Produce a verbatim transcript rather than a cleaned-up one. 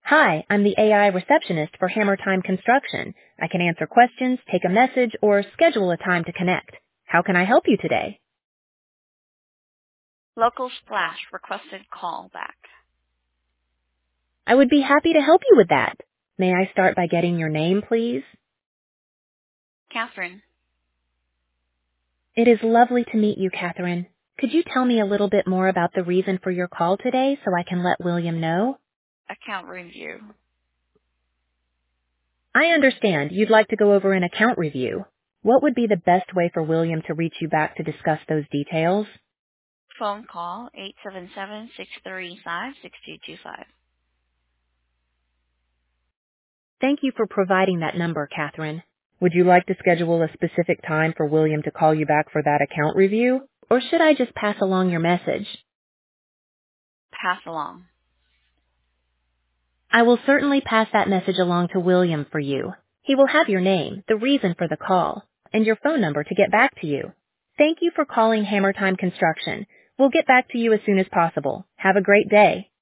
Hi, I'm the A I receptionist for Hammer Time Construction. I can answer questions, take a message, or schedule a time to connect. How can I help you today? Local Splash requested call back. I would be happy to help you with that. May I start by getting your name, please? Catherine, It is lovely to meet you, Catherine. Could you tell me a little bit more about the reason for your call today so I can let William know? account review. I understand you'd like to go over an account review. What would be the best way for William to reach you back to discuss those details? Phone call eight seven seven, six three five, six two two five. Thank you for providing that number, Catherine. Would you like to schedule a specific time for William to call you back for that account review? Or should I just pass along your message? Pass along. I will certainly pass that message along to William for you. He will have your name, the reason for the call, and your phone number to get back to you. Thank you for calling Hammer Time Construction. We'll get back to you as soon as possible. Have a great day.